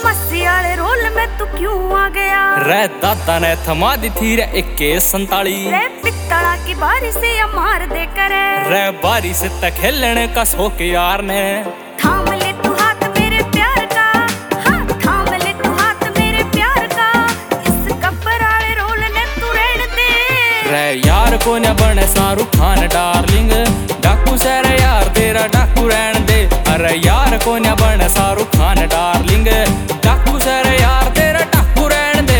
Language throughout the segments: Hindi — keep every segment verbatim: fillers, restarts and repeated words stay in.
मस्सी वाले रोल में तू क्यों आ गया? रे दादा ने थमा दी थी रे इक्के संताली। रे पित्तला की बारी से या मार दे करे। रे बारी से तक खेलने का शौक यार ने। थाम ले तू हाथ मेरे प्यार का, हाँ थाम ले तू हाथ मेरे प्यार का। इस गब्बर वाले रोल ने तू रहने दे। रे यार को न बने शाहरुख खान डार्लिंग, डाकू से रे यार तेरा डाकू रहने दे। अरे यार को न बने शाहरुख खान डार्लिंग, डाकू से रे यार तेरा डाकू रहने दे।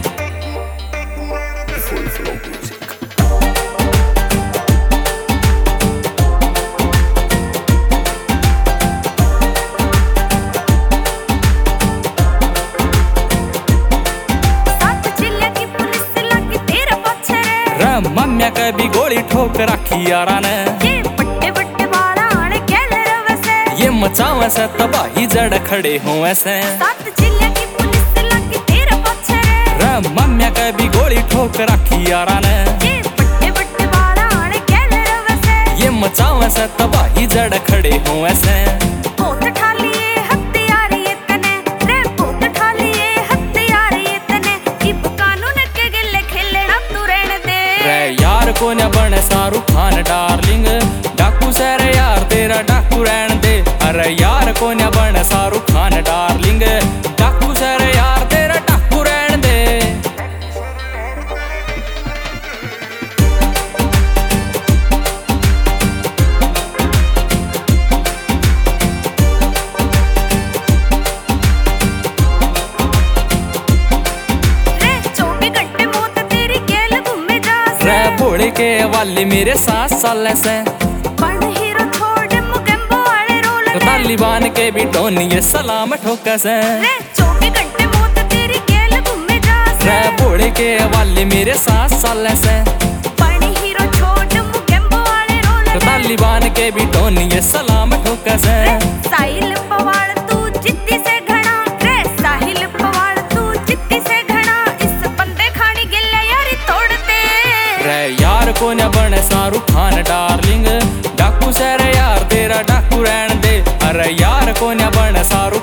मम्मिया के भी गोली ठोक रखी यारा ने। ये बट्टे बट्टे वाला आने कैले रवसे, ये मचावे से तबाही जड़ खड़े हो ऐसे। सात जिले की पुलिस लगी तेरे पीछे रे। मम्मिया के भी गोली ठोक रखी यारा ने। ये बट्टे बट्टे वाला आने कैले रवसे, ये मचावे से तबाही जड़ खड़े हो ऐसे। बहुत ठा लिए हथियार ये तने रे, बहुत ठा लिए हथियार ये तने। इब कानून के गिले खेलना तू रहने दे। रे यार को न बने शाहरुख खान डार्लिंग, डाकू से रे यार तेरा डाकू रहने दे। अरे यार को न बने शाहरुख खान डार्लिंग, डाकू से रे यार तेरा डाकू रहने दे। भोले के वाली मेरे साथ साल से बन हीरो छोड़ मुगेम्बो वाले रोल तो तालिबान के भी टोनिए सलाम ठोका से। रे चौबीस घंटे मौत तेरी गेल घूमे जा से। रे भोले के वाली मेरे साथ साल से बन हीरो छोड़ मुगेम्बो वाले रोल तो तालिबान के भी टोनिए सलाम ठोका से। साहिल पवाड़ तू जिद्दी से घना रे, साहिल पवाड़ तू जिद्दी से घना। इस बंदे खानी गिल्ले यारी तोड़ दे। रे यार को न बने शाहरुख खान डार्लिंग, डाकू से रे यार तेरा डाकू रहने दे। अरे यार को न बने शाहरुख